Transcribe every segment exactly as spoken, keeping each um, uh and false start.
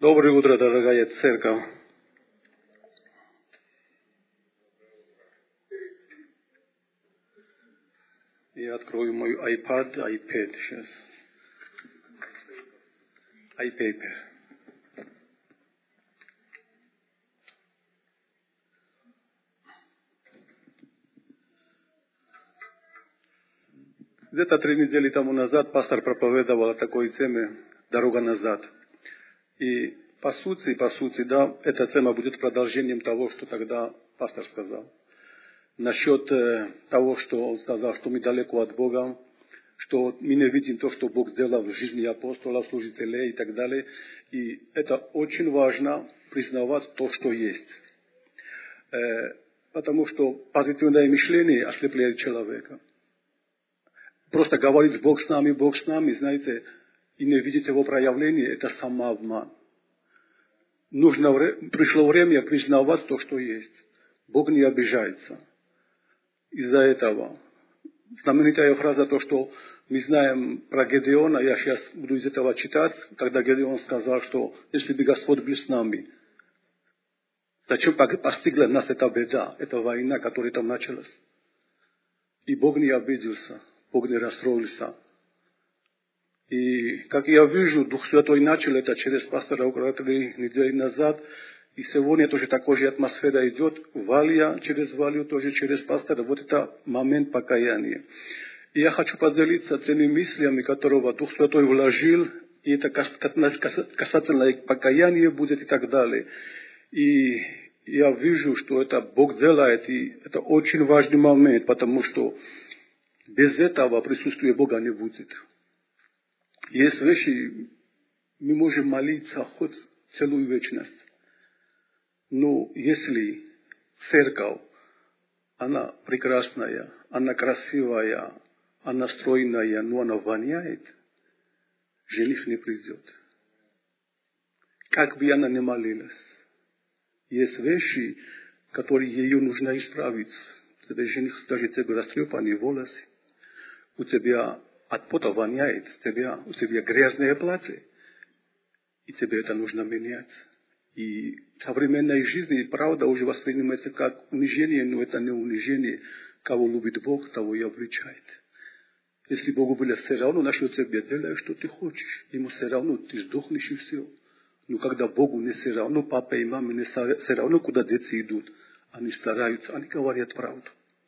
Доброе утро, дорогая церковь. Я открою мой iPad, iPad сейчас. iPaper. Где-то три недели тому назад пастор проповедовал о такой теме «Дорога назад». И по сути, по сути, да, эта тема будет продолжением того, что тогда пастор сказал. Насчет э, того, что он сказал, что мы далеко от Бога, что мы не видим то, что Бог сделал в жизни апостолов, служителей и так далее. И это очень важно признавать то, что есть. Э, потому что позитивное мышление ослепляет человека. Просто говорить «Бог с нами, Бог с нами», знаете, и не видеть его проявление, это самообман. Нужно, пришло время признавать то, что есть. Бог не обижается. Из-за этого знаменитая фраза, то, что мы знаем про Гедеона, я сейчас буду из этого читать, когда Гедеон сказал, что если бы Господь был с нами, зачем постигла нас эта беда, эта война, которая там началась? И Бог не обиделся, Бог не расстроился. И как я вижу, Дух Святой начал это через пастора около три недели назад. И сегодня тоже такая же атмосфера идет. Валия через Валию, тоже через пастора. Вот это момент покаяния. И я хочу поделиться теми мыслями, которого Дух Святой вложил. И это касательно покаяния будет и так далее. И я вижу, что это Бог делает. И это очень важный момент, потому что без этого присутствия Бога не будет. Есть вещи, мы можем молиться хоть целую вечность. Но если церковь, она прекрасная, она красивая, она стройная, но она воняет, жених не придет. Как бы она ни молилась. Есть вещи, которые ее нужно исправить. Тебе жених, даже тебе растрепанные волосы, у тебя от пота воняет, у тебя, у тебя грязное платье, и тебе это нужно менять. И в современной жизни, правда, уже воспринимается как унижение, но это не унижение. Кого любит Бог, того и обличает. Если Богу было все равно, на что тебе делай, что ты хочешь. Ему все равно, ты сдохнешь и все. Но когда Богу не все равно, папа и мама не все равно, куда дети идут, они стараются, они говорят правду.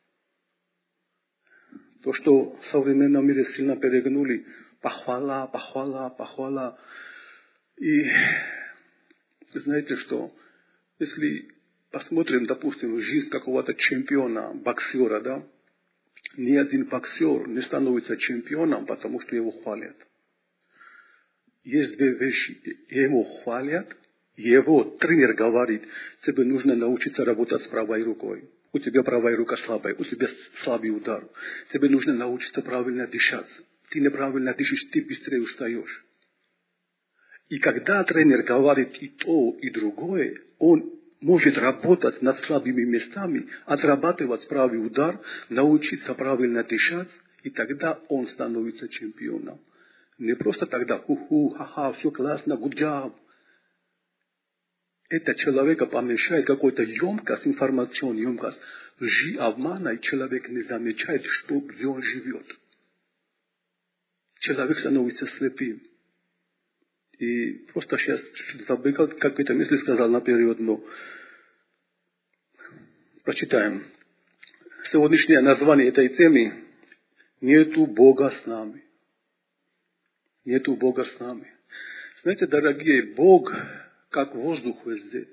То, что в современном мире сильно перегнули, похвала, похвала, похвала. И знаете что, если посмотрим, допустим, жизнь какого-то чемпиона, боксера, да, ни один боксер не становится чемпионом, потому что его хвалят. Есть две вещи. Его хвалят, его тренер говорит, тебе нужно научиться работать с правой рукой. У тебя правая рука слабая, у тебя слабый удар. Тебе нужно научиться правильно дышать. Ты неправильно дышишь, ты быстрее устаешь. И когда тренер говорит и то, и другое, он может работать над слабыми местами, отрабатывать правый удар, научиться правильно дышать, и тогда он становится чемпионом. Не просто тогда, ху-ху, ха-ха, все классно, good job. Это человека помешает какой-то емкость, информационная емкость, лжи, обмана, и человек не замечает, что, где он живет. Человек становится слепым. И просто сейчас забыл, какие-то мысли сказал наперед, но прочитаем. Сегодняшнее название этой темы «Нету Бога с нами». Нету Бога с нами. Знаете, дорогие, Бог как воздух везде.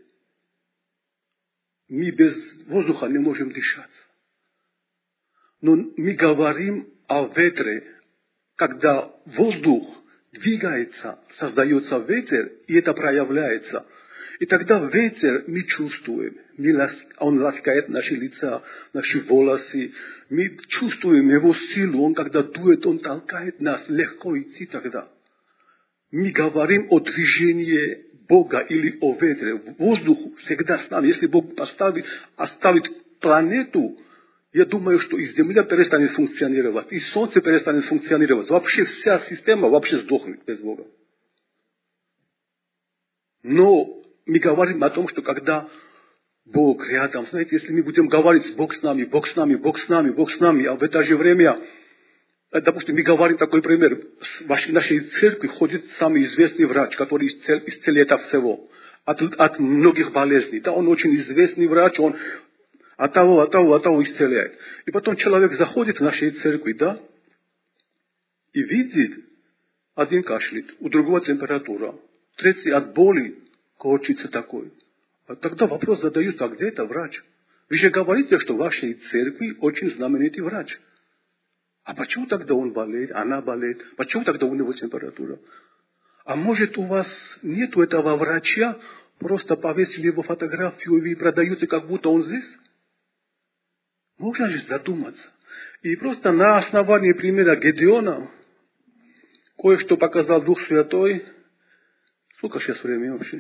Мы без воздуха не можем дышать. Но мы говорим о ветре, когда воздух двигается, создается ветер, и это проявляется. И тогда ветер мы чувствуем. Мы, он ласкает наши лица, наши волосы. Мы чувствуем его силу. Он когда дует, он толкает нас легко идти тогда. Мы говорим о движении Бога или о ветре. Воздух всегда с нами. Если Бог поставит, оставит планету, я думаю, что и Земля перестанет функционировать, и Солнце перестанет функционировать. Вообще вся система вообще сдохнет без Бога. Но мы говорим о том, что когда Бог рядом, знаете, если мы будем говорить «Бог с нами, Бог с нами, Бог с нами, Бог с нами», а в это же время, допустим, мы говорим такой пример, в нашей церкви ходит самый известный врач, который исцеляет от всего, от, от многих болезней. Да, он очень известный врач, он от того, от того, от того исцеляет. И потом человек заходит в нашей церкви, да, и видит, один кашляет, у другого температура, третий от боли корчится такой. А тогда вопрос задают, а где это врач? Вы же говорите, что в вашей церкви очень знаменитый врач. А почему тогда он болеет, она болеет? Почему тогда у него температура? А может, у вас нету этого врача, просто повесили его фотографию и продаете, как будто он здесь? Можно же задуматься. И просто на основании примера Гедеона кое-что показал Дух Святой. Сколько сейчас времени вообще?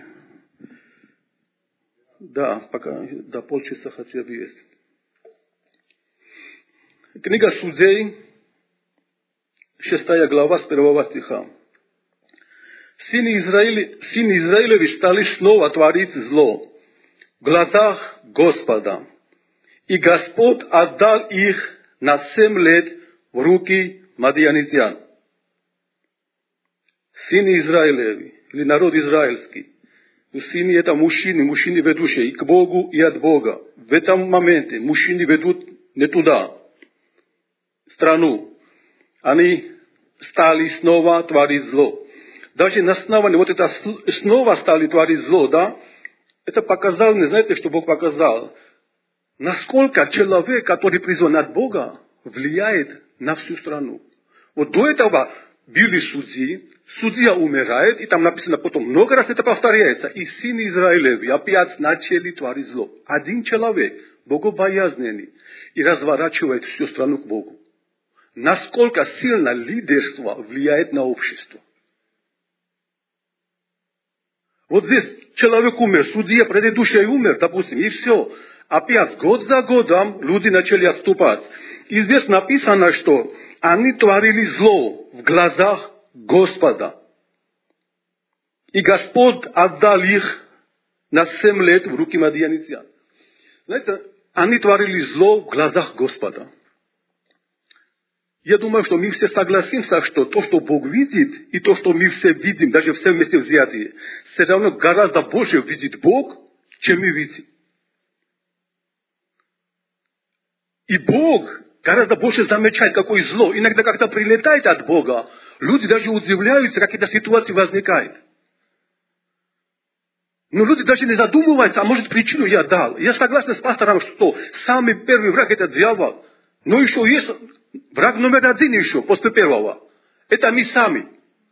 Да, пока до полчаса хотя бы есть. Книга Судей, шестая глава, с первого стиха. Сыны Израиле, сыны Израилеви стали снова творить зло в глазах Господа. И Господь отдал их на семь лет в руки мадианитян. Сыны Израилеви, или народ израильский. Сыны это мужчины, мужчины ведущие и к Богу, и от Бога. В этом моменте мужчины ведут не туда, страну. Они стали снова творить зло. Даже на основании вот это снова стали творить зло, да, это показал, не знаете, что Бог показал? Насколько человек, который призван от Бога, влияет на всю страну. Вот до этого были судьи, судья умирает, и там написано потом, много раз это повторяется, и сыны Израилеви опять начали творить зло. Один человек, богобоязненный, и разворачивает всю страну к Богу. Насколько сильно лидерство влияет на общество. Вот здесь человек умер, судья предыдущий умер, допустим, и все. Опять год за годом люди начали отступать. И здесь написано, что они творили зло в глазах Господа. И Господь отдал их на семь лет в руки мадианитян. Знаете, они творили зло в глазах Господа. Я думаю, что мы все согласимся, что то, что Бог видит, и то, что мы все видим, даже все вместе взятые, все равно гораздо больше видит Бог, чем мы видим. И Бог гораздо больше замечает, какое зло. Иногда, когда прилетает от Бога, люди даже удивляются, как эта ситуация возникает. Но люди даже не задумываются, а может причину я дал. Я согласен с пастором, что самый первый враг это дьявол. Но еще есть враг номер один еще, после первого. Это мы сами.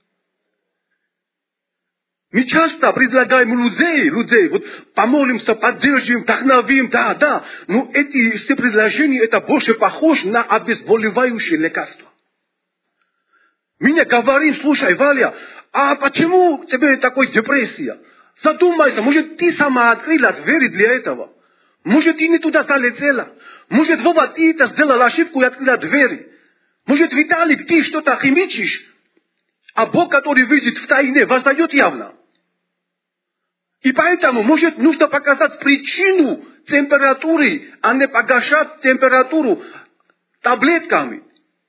Мы часто предлагаем людей, людей, вот помолимся, поддержим, вдохновим, да, да. Но эти все предложения, это больше похоже на обезболивающее лекарство. Мы не говорим, слушай, Валя, а почему у тебя такая депрессия? Задумайся, может, ты сама открыла двери для этого. Может, ты не туда залетела. Может, Вова, ты это сделала ошибку и открыла двери. Может, Виталик, ты что-то химичишь, а Бог, который видит в тайне, воздает явно. И поэтому, может, нужно показать причину температуры, а не погашать температуру таблетками.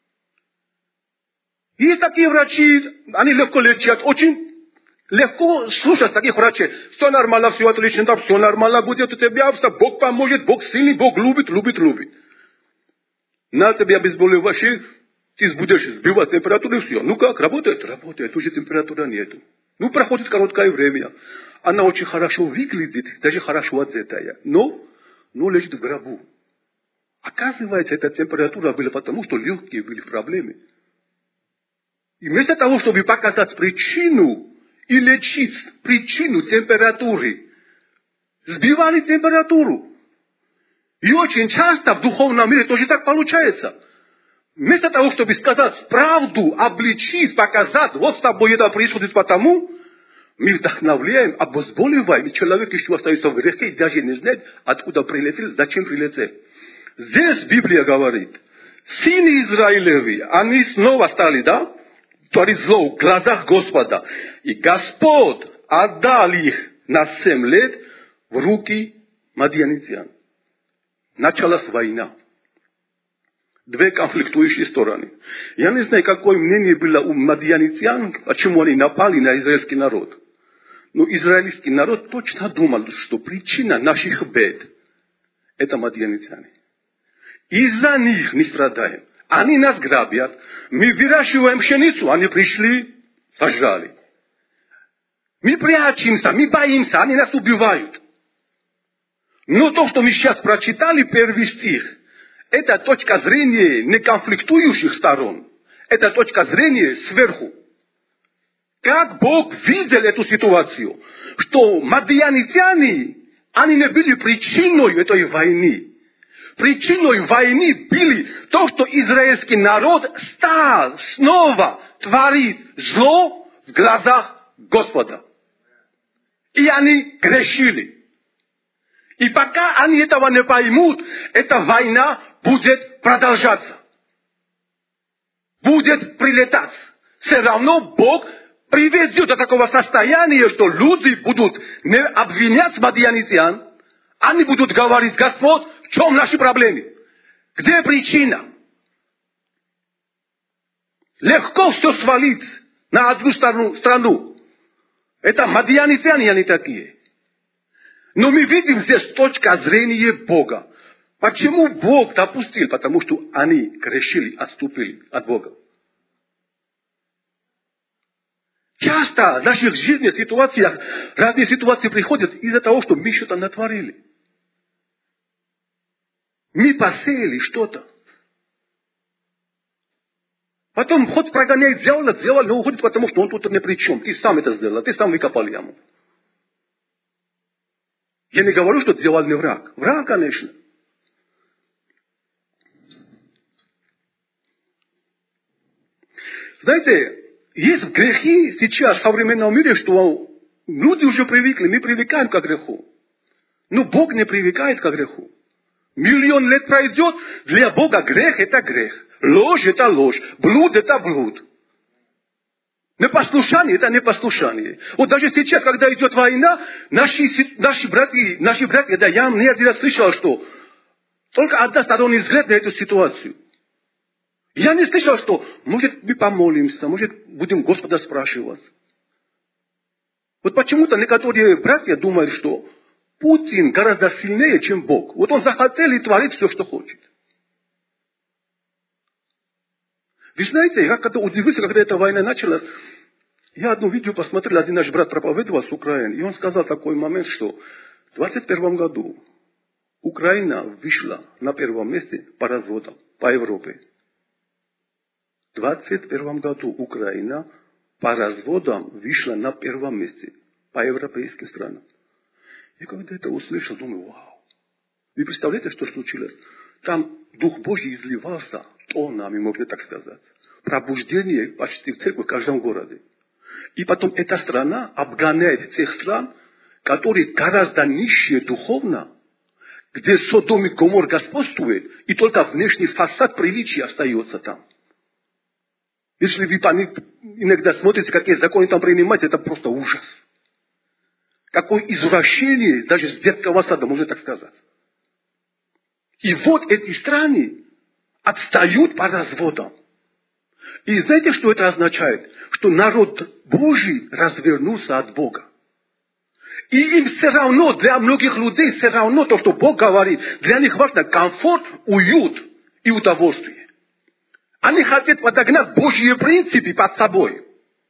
Есть такие врачи, они легко лечат, очень легко слушать таких врачей. Все нормально, все отлично, да, все нормально будет у тебя, все, Бог поможет, Бог сильный, Бог любит, любит, любит. На тебя обезболивающий, ты будешь сбивать температуру, и все. Ну как, работает? Работает, уже температуры нету. Ну, проходит короткое время. Она очень хорошо выглядит, даже хорошо одетая, но, но лежит в гробу. Оказывается, эта температура была потому, что легкие были в проблеме. И вместо того, чтобы показать причину и лечить причину температуры, сбивали температуру. И очень часто в духовном мире тоже так получается. Вместо того, чтобы сказать правду, обличить, показать, вот с тобой это происходит потому, мы вдохновляем, обезболиваем, и человек еще остается в грехе и даже не знает, откуда прилетел, зачем прилетел. Здесь Библия говорит, сыны Израилеви, они снова стали, да, творить зло в глазах Господа. И Господь отдал их на семь лет в руки мадьянитян. Началась война. Две конфликтующие стороны. Я не знаю, какое мнение было у мадьянитян, почему они напали на израильский народ. Но израильский народ точно думал, что причина наших бед – это мадьянитяне. Из-за них мы страдаем. Они нас грабят. Мы выращиваем пшеницу, они пришли, сожрали. Мы прячемся, мы боимся, они нас убивают. Но то, что мы сейчас прочитали, первый стих, это точка зрения не конфликтующих сторон. Это точка зрения сверху. Как Бог видел эту ситуацию, что мадьянитяне, они не были причиной этой войны. Причиной войны были то, что израильский народ стал снова творить зло в глазах Господа. И они грешили. И пока они этого не поймут, эта война будет продолжаться. Будет прилетать. Все равно Бог приведет до такого состояния, что люди будут не обвинять мадьянитян, они будут говорить: Господь, в чем наши проблемы? Где причина? Легко все свалить на одну страну. Это мадьянитяне, они такие. Но мы видим здесь точка зрения Бога. Почему Бог допустил? Потому что они грешили, отступили от Бога. Часто в наших жизненных ситуациях разные ситуации приходят из-за того, что мы что-то натворили. Мы посеяли что-то. Потом хоть прогоняет дьявола, дьявол не уходит, потому что он тут ни при чем. Ты сам это сделал, ты сам выкопал яму. Я не говорю, что дьявол не враг. Враг, конечно. Знаете, есть грехи сейчас в современном мире, что люди уже привыкли, мы привыкаем к греху. Но Бог не привыкает к греху. Миллион лет пройдет, для Бога грех – это грех. Ложь – это ложь. Блуд – это блуд. Непослушание – это непослушание. Вот даже сейчас, когда идет война, наши, наши братья, наши братья, да, я не один раз слышал, что только односторонний взгляд на эту ситуацию. Я не слышал, что, может, мы помолимся, может, будем Господа спрашивать. Вот почему-то некоторые братья думают, что Путин гораздо сильнее, чем Бог. Вот он захотел и творит все, что хочет. Вы знаете, я когда удивился, когда эта война началась, я одно видео посмотрел, один наш брат проповедовал с Украины, и он сказал такой момент, что в двадцать первом году Украина вышла на первом месте по разводам по Европе. В двадцать первом году Украина по разводам вышла на первом месте по европейским странам. И когда это услышал, думаю, вау. Вы представляете, что случилось? Там Дух Божий изливался тоннами, можно так сказать. Пробуждение почти в церкви в каждом городе. И потом эта страна обгоняет тех стран, которые гораздо низшие духовно, где Содом и Гомор господствует, и только внешний фасад приличия остается там. Если вы иногда смотрите, какие законы там принимать, это просто ужас. Какое извращение даже с детского сада, можно так сказать. И вот эти страны отстают по разводам. И знаете, что это означает? Что народ Божий развернулся от Бога. И им все равно, для многих людей, все равно то, что Бог говорит, для них важно комфорт, уют и удовольствие. Они хотят подогнать Божьи принципы под собой.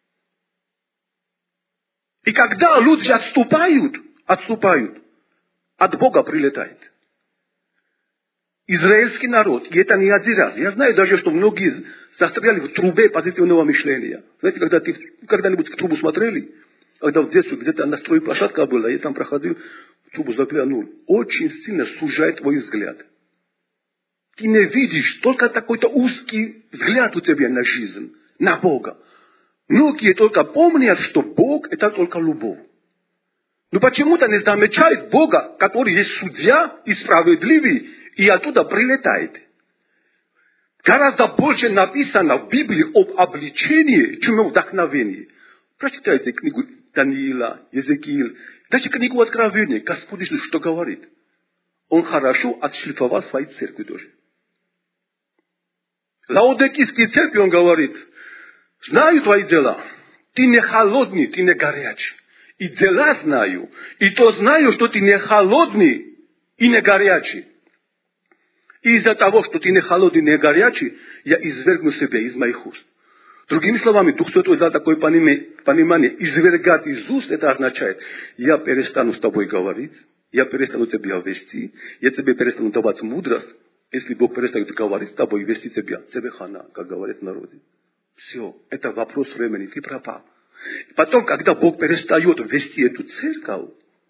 И когда люди отступают, отступают, от Бога прилетает. Израильский народ, и это не один раз. Я знаю даже, что многие застряли в трубе позитивного мышления. Знаете, когда ты когда-нибудь в трубу смотрели, когда в детстве где-то на стройплощадка была, я там проходил, в трубу заглянул, очень сильно сужает твой взгляд. Ты не видишь, только такой-то узкий взгляд у тебя на жизнь, на Бога. Многие только помнят, что Бог – это только любовь. Но почему-то не замечают Бога, который есть судья и справедливый, и оттуда прилетает. Гораздо больше написано в Библии об обличении, чем о вдохновении. Прочитайте книгу Даниила, Езекииль, даже книгу Откровения, Господь Иисус что говорит? Он хорошо отшлифовал свои церкви тоже. Лаодикийские церкви он говорит, знаю твои дела, ты не холодный, ты не горячий. И дела знаю, и то знаю, что ты не холодный и не горячий. И из-за того, что ты не холодный и не горячий, я извергну себя из моих уст. Другими словами, Дух Святой дал такое понимание, извергать из уст, это означает, я перестану с тобой говорить, я перестану тебя вести, я тебе перестану давать мудрость, если Бог перестанет говорить с тобой и вести тебя, тебе хана, как говорят в народе. Все, это вопрос времени, ты пропал. Потом, когда Бог перестает вести эту церковь,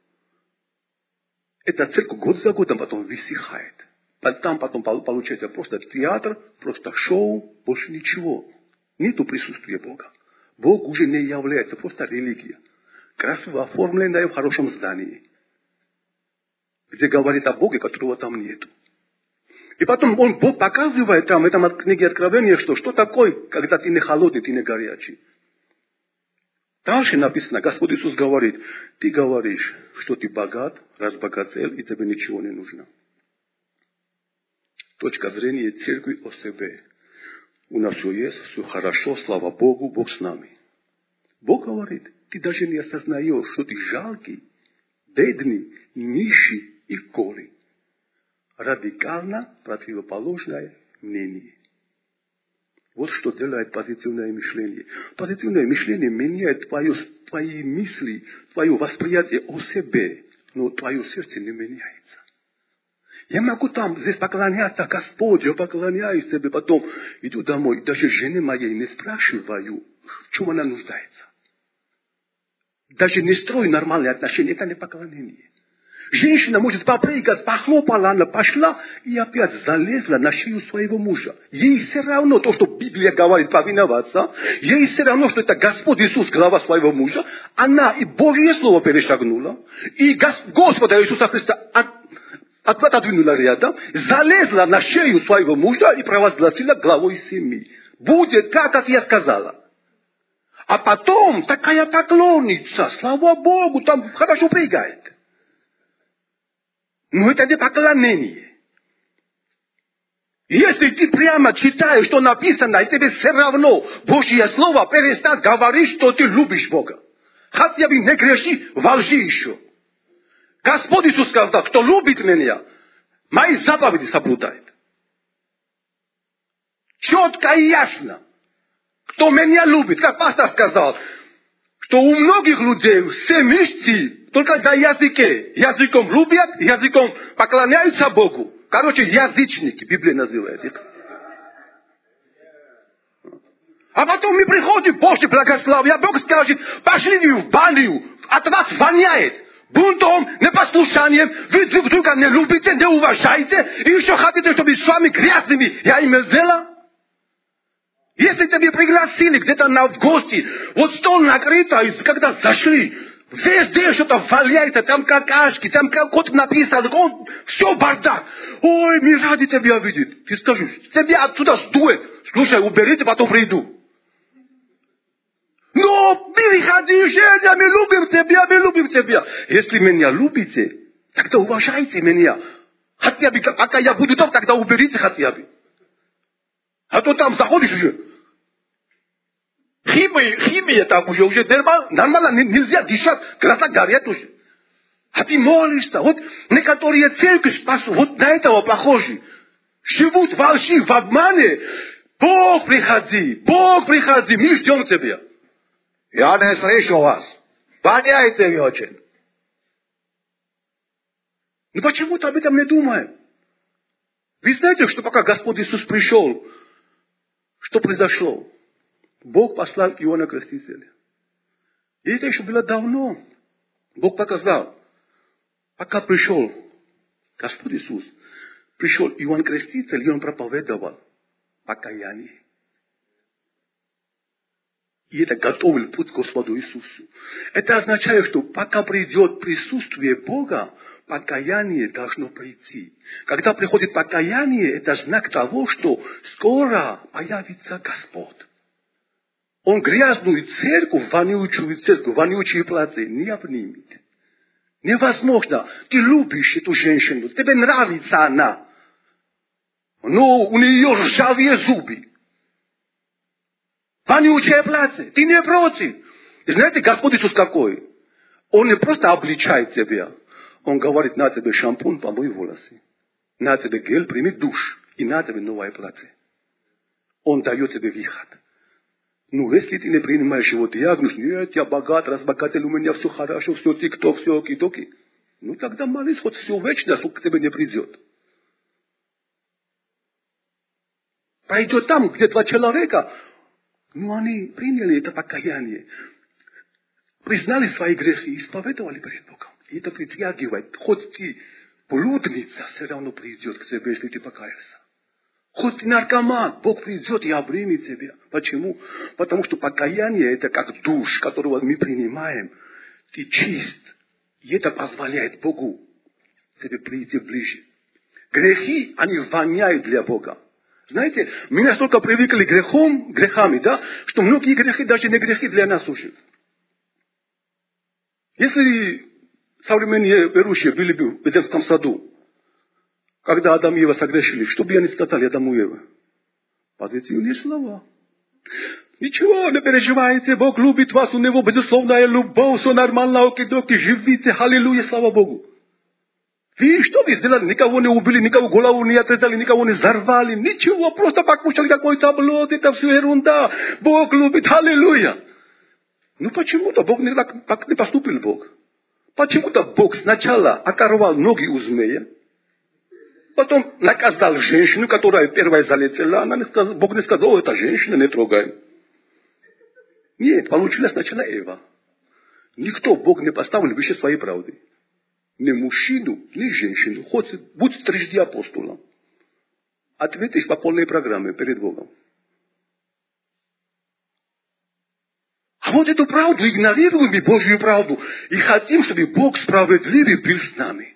эта церковь год за годом потом высыхает. Там потом получается просто театр, просто шоу, больше ничего. Нету присутствия Бога. Бог уже не является, просто религия. Красиво оформленная в хорошем здании. Где говорит о Боге, которого там нету. И потом он, Бог показывает там, в этом книге Откровения, что, что такое, когда ты не холодный, ты не горячий. Дальше написано, Господь Иисус говорит, ты говоришь, что ты богат, разбогател, и тебе ничего не нужно. Точка зрения церкви о себе. У нас все есть, все хорошо, слава Богу, Бог с нами. Бог говорит, ты даже не осознаешь, что ты жалкий, бедный, нищий и голый. Радикально противоположное мнение. Вот что делает позитивное мышление. Позитивное мышление меняет твое, твои мысли, твое восприятие о себе, но твое сердце не меняется. Я могу там здесь поклоняться Господь, я поклоняюсь себе, потом иду домой, даже жене моей не спрашиваю, в чем она нуждается. Даже не строю нормальные отношения, это не поклонение. Женщина может попрыгать, похлопала, она пошла и опять залезла на шею своего мужа. Ей все равно то, что Библия говорит, повиноваться. Ей все равно, что это Господь Иисус, глава своего мужа. Она и Божье Слово перешагнула. И Господа Иисуса Христа от, отодвинула рядом. Залезла на шею своего мужа и провозгласила главой семьи. Будет так, как я сказала. А потом такая поклонница, слава Богу, там хорошо прыгает. Но это не поклонение. Если ты прямо читаешь, что написано, и тебе все равно Божье Слово, перестань говорить, что ты любишь Бога. Хотя бы не греши во лжи еще. Господь Иисус сказал, кто любит меня, мои заповеди соблюдает. Четко и ясно. Кто меня любит, как пастор сказал, что у многих людей все мышцы только на языке. Языком любят, языком поклоняются Богу. Короче, язычники, Библия называет их. А потом мы приходим, Боже, благословия, Бог скажет, пошли в баню, от вас воняет. Бунтом, непослушанием, вы друг друга не любите, не уважаете, и еще хотите, чтобы с вами грязными я имел дело? Если тебя пригласили где-то на в гости, вот стол накрыт, когда зашли, везде что-то валяется, там какашки, там кот написано, он, все бардак. Ой, мы рады тебя видеть. Ты скажешь, тебя отсюда сдует. Слушай, уберите, потом приду. Но переходи, Женя, мы любим тебя, мы любим тебя. Если меня любите, тогда уважайте меня. Хотя бы, пока я буду там, тогда уберите хотя бы. А то там заходишь уже. Химия, химия там уже, уже нормально, нормально нельзя дышать, глаза горят уже. А ты молишься. Вот некоторые церкви, вот на этого похожи. Живут во лжи, в обмане. Бог, приходи, Бог, приходи, мы ждем тебя. Я не слышу вас. Воняете вы очень. Ну почему-то об этом не думаем. Вы знаете, что пока Господь Иисус пришел, что произошло? Бог послал Иоанна Крестителя. И это еще было давно. Бог показал. Пока пришел Господь Иисус, пришел Иоанн Креститель, и он проповедовал покаяние. И это готовил путь к Господу Иисусу. Это означает, что пока придет присутствие Бога, покаяние должно прийти. Когда приходит покаяние, это знак того, что скоро появится Господь. Он грязную церковь, вонючую церковь, вонючие платья не обнимет. Невозможно. Ты любишь эту женщину, тебе нравится она. Но у нее ржавые зубы. Вонючее платье. Ты не против. И знаете, Господь Иисус какой? Он не просто обличает тебя. Он говорит, на тебе шампунь, помой волосы. На тебе гель, прими душ. И на тебе новое платье. Он дает тебе выход. Ну, если ты не принимаешь его диагноз, нет, я богат, разбогател, у меня все хорошо, все тик-ток, все оки-токи. Ну, тогда молись, хоть все вечно, сколько к тебе не придет. Пройдет там, где два человека, ну, они приняли это покаяние, признали свои грехи, исповедовали перед Богом. И это притягивает. Хоть ты блудница, все равно придет к тебе, если ты покаялся. Хоть ты наркоман, Бог придет и обнимет тебя. Почему? Потому что покаяние это как душ, которого мы принимаем. Ты чист. И это позволяет Богу тебе прийти ближе. Грехи, они воняют для Бога. Знаете, мы настолько привыкли к грехам, грехами, да, что многие грехи даже не грехи для нас уже. Если современные верующие были бы в Эдемском саду, когда Адам и Ева согрешили, что бы они сказали Адаму и Еве? Позитивные слова. Ничего, не переживайте, Бог любит вас, у Него безусловная любовь, все нормально, оки-доки, живите, аллилуйя, слава Богу. И что вы сделали? Никого не убили, никого голову не отрезали, никого не взорвали, ничего, просто покушали какой-то блуд, это все ерунда. Бог любит, аллилуйя. Ну почему-то Бог не так, так не поступил Бог. Почему-то Бог сначала оторвал ноги у змея, потом наказал женщину, которая первая залетела. Она не сказала, Бог не сказал, о, это женщина, не трогай. Нет, получилось сначала Ева. Никто Бог не поставил выше своей правды. Ни мужчину, ни женщину. Хоть будь трижды апостолом. Ответишь по полной программе перед Богом. А вот эту правду игнорируем мы, Божью правду. И хотим, чтобы Бог справедливый был с нами.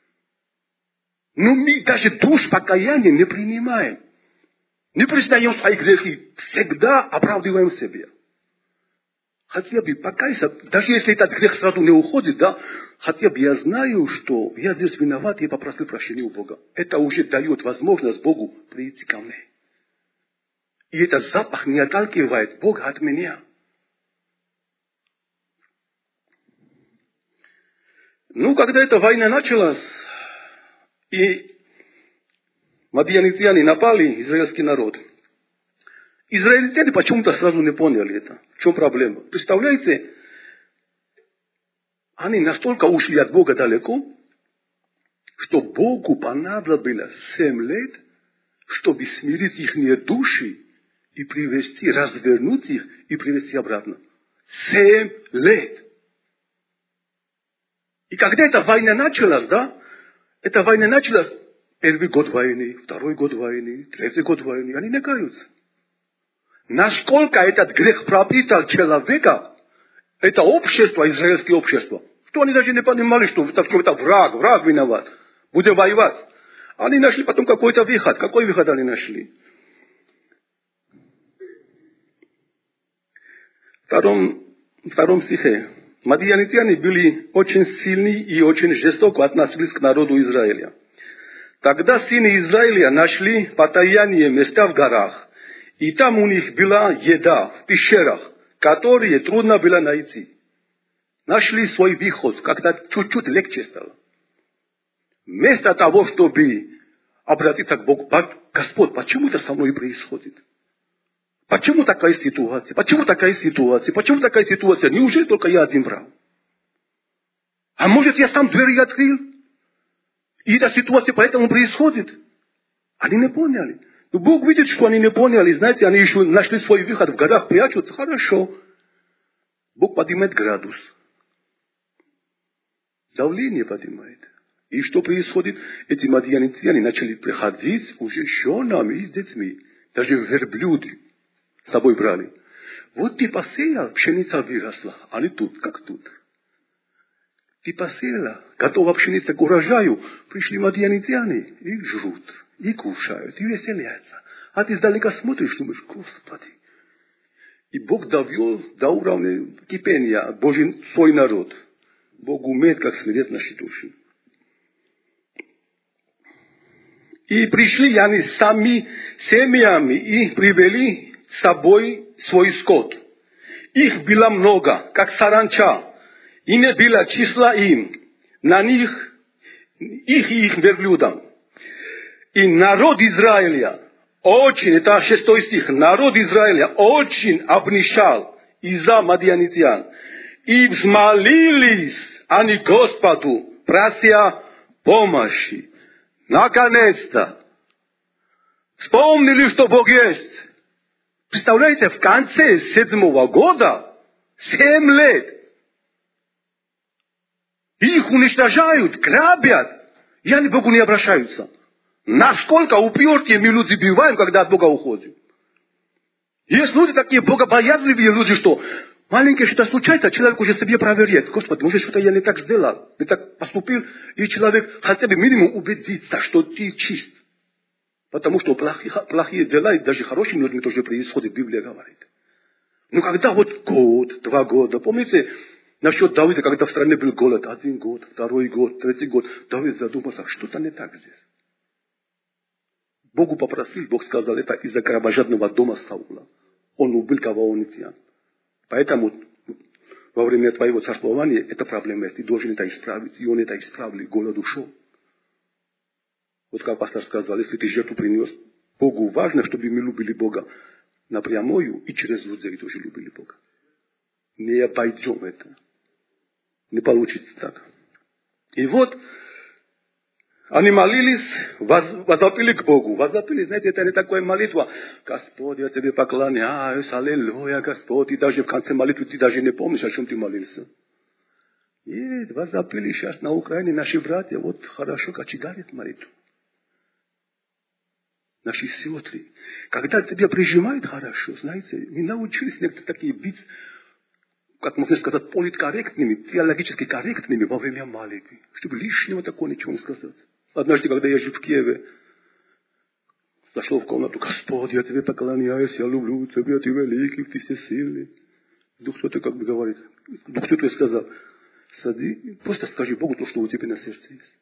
Но мы даже душ покаяния не принимаем. Не признаем свои грехи. Всегда оправдываем себя. Хотя бы покайся, даже если этот грех сразу не уходит, да, хотя бы я знаю, что я здесь виноват и попросил прощения у Бога. Это уже дает возможность Богу прийти ко мне. И этот запах не отталкивает Бога от меня. Ну, когда эта война началась, и мадьянитяне напали, израильский народ, израильтяне почему-то сразу не поняли это. В чем проблема? Представляете, они настолько ушли от Бога далеко, что Богу понадобилось семь лет, чтобы смирить их души и привести, развернуть их и привести обратно. Семь лет. И когда эта война началась, да, эта война началась, первый год войны, второй год войны, третий год войны, они не каются. Насколько этот грех пропитал человека, это общество, израильское общество, что они даже не понимали, что это, что это враг, враг виноват, будем воевать. Они нашли потом какой-то выход. Какой выход они нашли? В втором, втором стихе. Мадьянитяне были очень сильны и очень жестоко относились к народу Израиля. Тогда сыны Израиля нашли потаяние места в горах, и там у них была еда в пещерах, которые трудно было найти. Нашли свой выход, как-то чуть-чуть легче стало. Вместо того, чтобы обратиться к Богу, Господь, почему это со мной происходит? Почему такая ситуация? Почему такая ситуация? Почему такая ситуация? Неужели только я один враг? А может, я сам двери открыл? И эта ситуация поэтому происходит? Они не поняли. Но Бог видит, что они не поняли. Знаете, они еще нашли свой выход в горах, прячутся. Хорошо. Бог поднимает градус. Давление поднимает. И что происходит? Эти мадьянитяне начали приходить уже с женами и с детьми. Даже верблюды с собой брали. Вот ты посеял, пшеница выросла. Они тут, как тут. Ты посеяла, готова пшеница к урожаю. Пришли мадьянитяне и жрут, и кушают, и веселятся. А ты издалека смотришь, думаешь, Господи. И Бог довел до уровня кипения Божий свой народ. Бог умеет, как смирять наши души. И пришли они сами семьями и привели с собой свой скот. Их было много, как саранча, и не было числа им, на них, их и их верблюдам. И народ Израиля очень, это шестой стих, народ Израиля очень обнищал из-за мадианитян. И взмолились они Господу, прося помощи. Наконец-то вспомнили, что Бог есть. Представляете, в конце седьмого года, семь лет, их уничтожают, грабят, и они к Богу не обращаются. Насколько упертые мы люди бываем, когда от Бога уходим. Есть люди такие богобоязливые люди, что маленькое что-то случается, человек уже себе проверяет. Господи, может, что-то я не так сделал, не так поступил, и человек хотя бы минимум убедится, что ты чист. Потому что плохие, плохие дела, и даже хорошими людьми тоже происходит, Библия говорит. Но когда вот год, два года, помните, насчет Давида, когда в стране был голод, один год, второй год, третий год, Давид задумался, что-то не так здесь. Богу попросил, Бог сказал, это из-за кровожадного дома Саула. Он убил кого-нибудь. Поэтому во время твоего царствования эта проблема есть. Ты должен это исправить. И он это исправил. Голод ушел. Вот как пастор сказал, если ты жертву принес, Богу важно, чтобы мы любили Бога напрямую и через людей тоже любили Бога. Не обойдем это. Не получится так. И вот они молились, возопили к Богу. Возопили, знаете, это не такая молитва. Господь, я тебе поклоняюсь, аллилуйя, Господь. И даже в конце молитвы ты даже не помнишь, о чем ты молился. И возопили сейчас на Украине наши братья. Вот хорошо кочегарят молитву. Наши сестры. Когда тебя прижимают хорошо, знаете, мы научились некоторые такие быть, как можно сказать, политкорректными, теологически корректными во время молитвы. Чтобы лишнего такого ничего не сказать. Однажды, когда я жил в Киеве, зашел в комнату, Господь, я тебе поклоняюсь, я люблю тебя, ты великий, ты всесильный. Дух Святой как бы говорит, Дух Святой сказал, сади, просто скажи Богу то, что у тебя на сердце есть.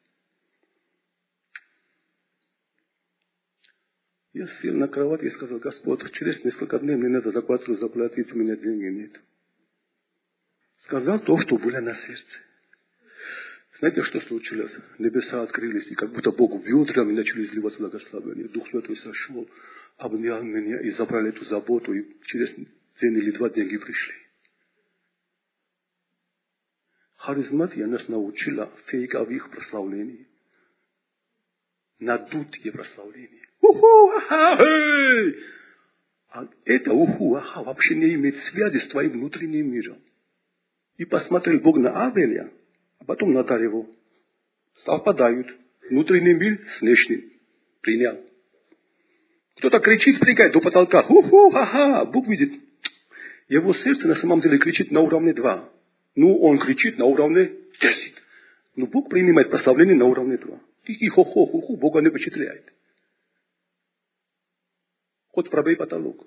Я сел на кровать и сказал, Господь, через несколько дней мне надо за квартиру заплатить, у меня денег нет. Сказал то, что было на сердце. Знаете, что случилось? Небеса открылись, и как будто Бог ведрами начали изливать благословение. Дух Святой сошел, обнял меня и забрал эту заботу, и через день или два деньги пришли. Харизматия нас научила фейковых прославлений. Надутые прославления. Уху, аха, хей! А это уху, аха, вообще не имеет связи с твоим внутренним миром. И посмотрел Бог на Авеля, а потом на дар его. Совпадают. Внутренний мир с внешним. Принял. Кто-то кричит, прыгает до потолка. Уху, ха-ха. Бог видит. Его сердце на самом деле кричит на уровне два. Ну, он кричит на уровне десять. Но Бог принимает прославление на уровне два. И хо-хо-хо-хо Бога не впечатляет. Хоть пробей потолок.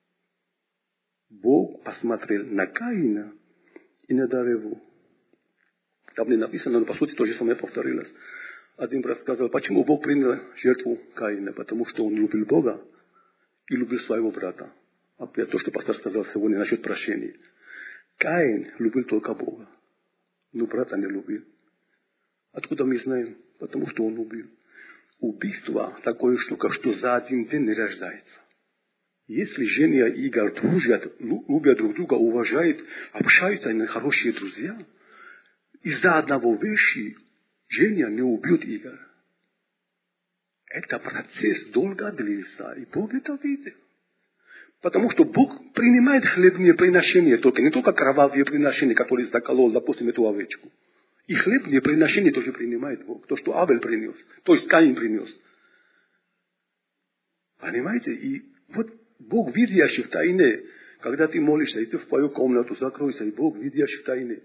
Бог посмотрел на Каина и на дар его. Там не написано, но по сути то же самое повторилось. Один брат сказал, почему Бог принял жертву Каина? Потому что он любил Бога и любил своего брата. Опять то, что пастор сказал сегодня насчет прощения. Каин любил только Бога, но брата не любил. Откуда мы знаем? Потому что он убил. Убийство такое штука, что за один день не рождается. Если Женя и Игорь дружат, любят друг друга, уважают, общаются, они хорошие друзья, из-за одного вещи Женя не убьет Игоря. Это процесс долго длится, и Бог это видит. Потому что Бог принимает хлебные приношения, только не только кровавые приношения, которые заколол, допустим, эту овечку. И хлебные приношения тоже принимает Бог. То, что Авель принес, то есть Каин принес. Понимаете? И вот Бог, видящий в тайне, когда ты молишься, и ты в твою комнату закройся, и Бог, видящий в тайне.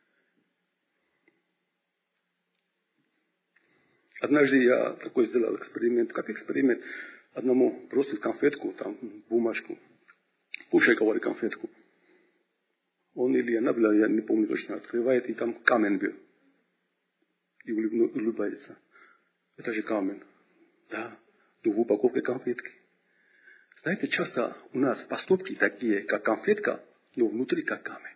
Однажды я такой сделал эксперимент, как эксперимент. Одному бросил конфетку, там, бумажку. кушай, говорит, конфетку. Он или она была, я не помню точно, открывает, и там камень был. И улыбается. Это же камень. Да, ну в упаковке конфетки. Знаете, часто у нас поступки такие, как конфетка, но внутри как камень.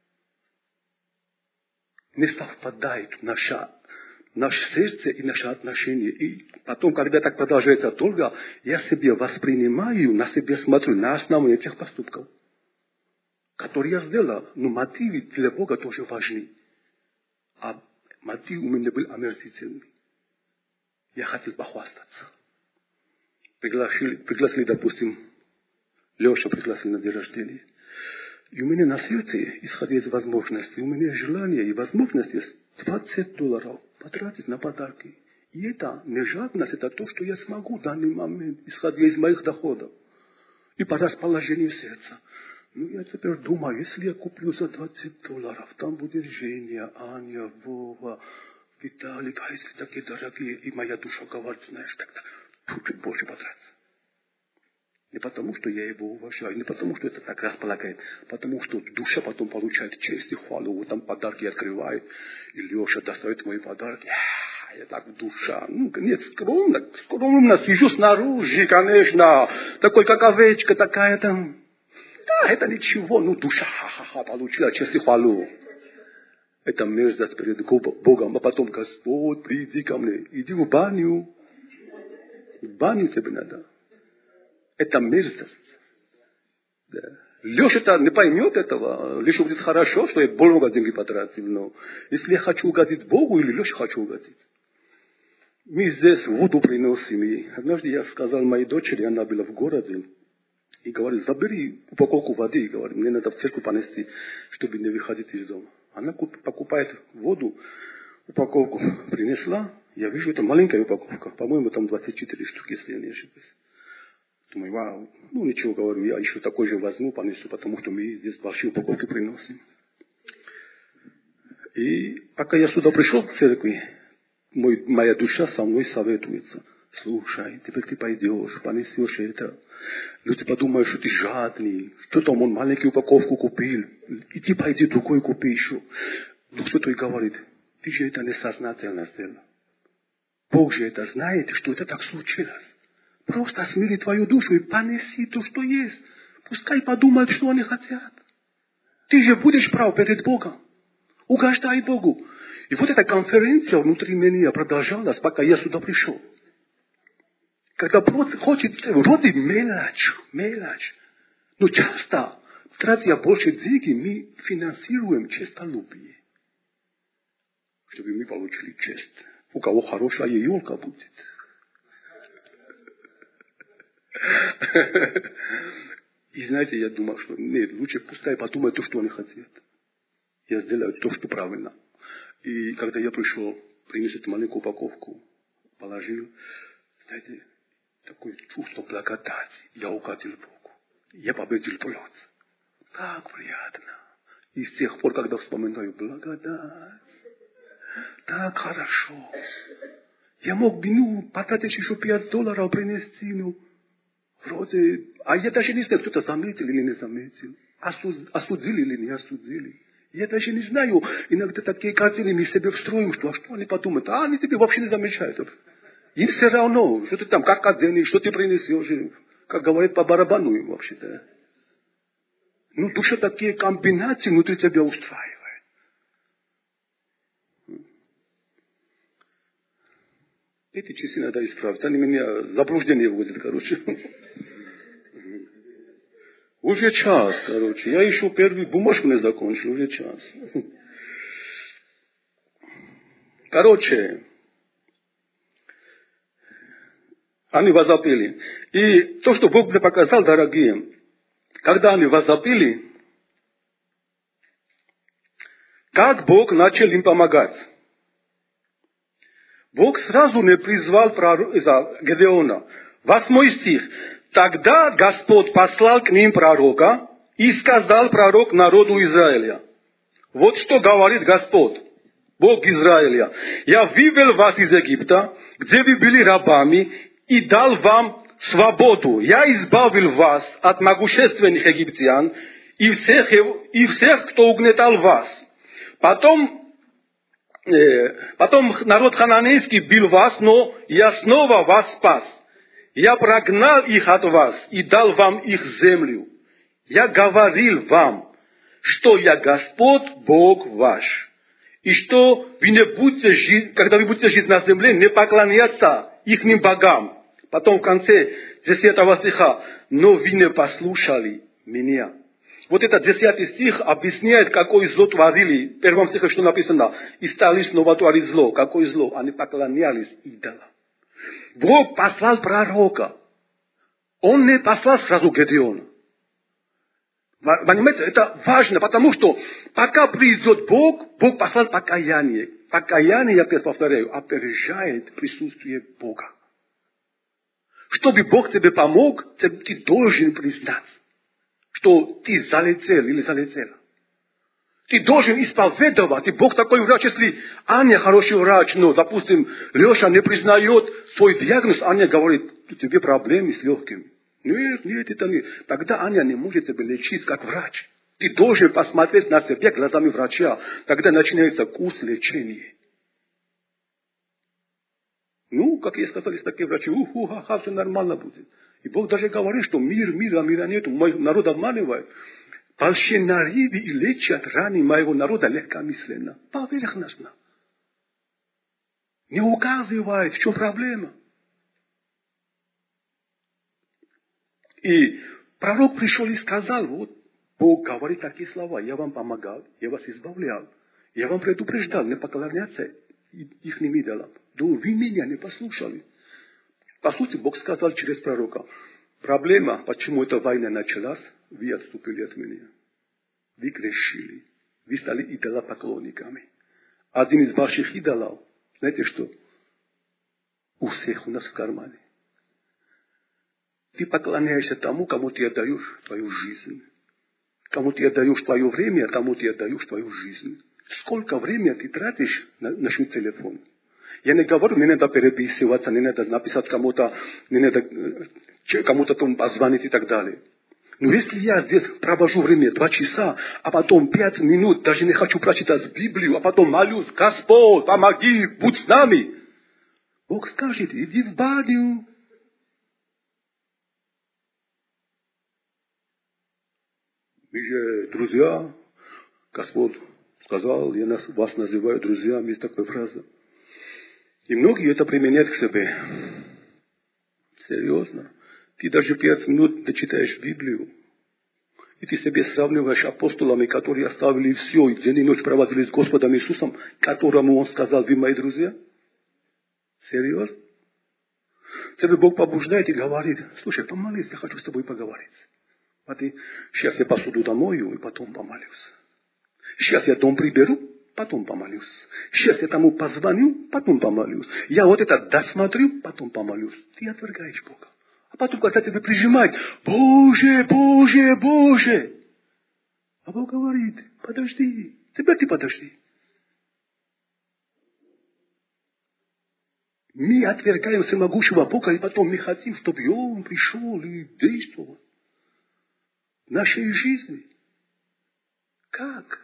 Не совпадает наше, наше сердце и наше отношение. И потом, когда так продолжается долго, я себе воспринимаю, на себе смотрю на основе этих поступков, которые я сделал. Но мотивы для Бога тоже важны. А мотив у меня был омерзительный. Я хотел похвастаться. Пригласили, пригласили, допустим, Леша пригласил на день рождения. И у меня на сердце, исходя из возможностей, у меня желание и возможность есть двадцать долларов потратить на подарки. И это не жадность, это то, что я смогу в данный момент, исходя из моих доходов. И по расположению сердца. Ну, я теперь думаю, если я куплю за двадцать долларов, там будет Женя, Аня, Вова, Виталик, а если такие дорогие, и моя душа говорит, знаешь, тогда чуть-чуть больше потратить. Не потому, что я его уважаю, не потому, что это так располагает, потому что душа потом получает честь и хвалу, вот там подарки открывает, и Леша достает мои подарки. А, я так душа. Ну, нет, скромно, скромно сижу снаружи, конечно, такой, как овечка такая там. Да, это ничего, ну, душа, ха-ха-ха, получила честь и хвалу. Это мерзость перед Богом, а потом, Господь, приди ко мне, иди в баню. В баню тебе надо. Это мерзость. Да. Леша-то не поймет этого. Леша будет хорошо, что я много денег потратил. Но если я хочу угодить Богу, или Леше хочу угодить. Мы здесь воду приносим. И однажды я сказал моей дочери, она была в городе, и говорит, забери упаковку воды. И говорит, мне надо в церковь понести, чтобы не выходить из дома. Она покупает воду, упаковку принесла. Я вижу, это маленькая упаковка. По-моему, там двадцать четыре штуки, если я не ошибаюсь. Думаю, вау, ну ничего, говорю, я еще такой же возьму, понесу, потому что мы здесь большие упаковки приносим. И пока я сюда пришел к церкви, мой, моя душа со мной советуется. Слушай, теперь ты пойдешь, понесешь это. Люди подумают, что ты жадный, что там он маленькую упаковку купил. И ты пойди другой купи еще. Дух Святой говорит, ты же это несознательно сделал. Бог же это знает, что это так случилось. Просто смири твою душу и понеси то, что есть. Пускай подумают, что они хотят. Ты же будешь прав перед Богом. Угождай Богу. И вот эта конференция внутри меня продолжалась, пока я сюда пришел. Когда хочет, вроде мелочь, мелочь. Но часто, тратя больше денег, мы финансируем честолюбие. Чтобы мы получили честь. У кого хорошая елка будет. И знаете, я думал, что нет, лучше пускай подумают то, что они хотят. Я сделаю то, что правильно. И когда я пришел, принес эту маленькую упаковку, положил, знаете, такое чувство благодати. Я угодил Богу. Я победил плоть. Так приятно. И с тех пор, когда вспоминаю благодать, так хорошо. Я мог бы, ну, потратить еще пять долларов принести, ну, вроде, а я даже не знаю, кто-то заметил или не заметил, осудили или не осудили. Я даже не знаю, иногда такие картины мы себе встроим, что, а что они подумают, а они тебе вообще не замечают. Им все равно, что ты там, как оденешь, что ты принесешь, как говорят, по барабану им вообще-то. Ну, душа такие комбинации внутри тебя устраивает. Эти часы надо исправить. Они меня заблуждение вводят, короче. Уже час, короче. Я еще первую бумажку не закончил, уже час. Короче, они возопили. И то, что Бог мне показал, дорогие, когда они возопили, как Бог начал им помогать. Бог сразу не призвал Гедеона. Восьмой стих. Тогда Господь послал к ним пророка и сказал пророк народу Израиля. Вот что говорит Господь, Бог Израиля. Я вывел вас из Египта, где вы были рабами, и дал вам свободу. Я избавил вас от могущественных египтян и всех, и всех, кто угнетал вас. Потом, э, потом народ хананейский бил вас, но я снова вас спас. Я прогнал их от вас и дал вам их землю. Я говорил вам, что я Господь Бог ваш. И что вы не будете жить, когда вы будете жить на земле, не поклоняться ихним богам. Потом в конце десятого стиха. Но вы не послушали меня. Вот этот десятый стих объясняет, какое зло творили. В первом стихе что написано? И стали снова творить зло. Какое зло? Они поклонялись идолам. Бог послал пророка. Он не послал сразу Гедеона. Понимаете, это важно, потому что пока придет Бог, Бог послал покаяние. Покаяние, я опять повторяю, опережает присутствие Бога. Чтобы Бог тебе помог, ты должен признать, что ты залетел или залетела. Ты должен исповедовать, и Бог такой врач, если Аня хороший врач, но, допустим, Леша не признает свой диагноз, Аня говорит, у тебя проблемы с легкими. Нет, нет, это нет. Тогда Аня не может тебя лечить как врач. Ты должен посмотреть на себя глазами врача, когда начинается курс лечения. Ну, как я сказал, есть такие врачи, уху, ха-ха, все нормально будет. И Бог даже говорит, что мир, мира, мира нету, мой народ обманывает. Толщинариды и лечат раны моего народа легкомысленно, поверхностно. Не указывает, в чем проблема. И пророк пришел и сказал, вот, Бог говорит такие слова, я вам помогал, я вас избавлял, я вам предупреждал, не поклоняться их идолам. Но вы меня не послушали. По сути, Бог сказал через пророка, проблема, почему эта война началась, вы отступили от меня. Вы грешили. Вы стали идолопоклонниками. Один из ваших идолов, знаете что? У всех у нас в кармане. Ты поклоняешься тому, кому ты отдаешь твою жизнь. Кому ты отдаешь твое время, кому ты отдаешь твою жизнь. Сколько времени ты тратишь на, на свой телефон? Я не говорю, не надо переписываться, не надо написать кому-то, не надо кому-то там позвонить и так далее. Но если я здесь провожу время два часа, а потом пять минут, даже не хочу прочитать Библию, а потом молюсь, Господь, помоги, будь с нами. Бог скажет, иди в баню. Мы же друзья. Господь сказал, я нас, вас называю друзьями, есть такая фраза. И многие это применяют к себе. Серьезно. Ты даже пять минут дочитаешь Библию, и ты себе сравниваешь апостолами, которые оставили все, и день и ночь проводили с Господом Иисусом, которому Он сказал, вы мои друзья. Серьезно? Тебе Бог побуждает и говорит, слушай, помолись, я хочу с тобой поговорить. А ты, сейчас я посуду домою, и потом помолюсь. Сейчас я дом приберу, потом помолюсь. Сейчас я тому позвоню, потом помолюсь. Я вот это досмотрю, потом помолюсь. Ты отвергаешь Бога. А потом, когда тебя прижимает, Боже, Боже, Боже. А Бог говорит, подожди, теперь ты подожди. Мы отвергаем всемогущего Бога, и потом мы хотим, чтобы Он пришел и действовал в нашей жизни. Как?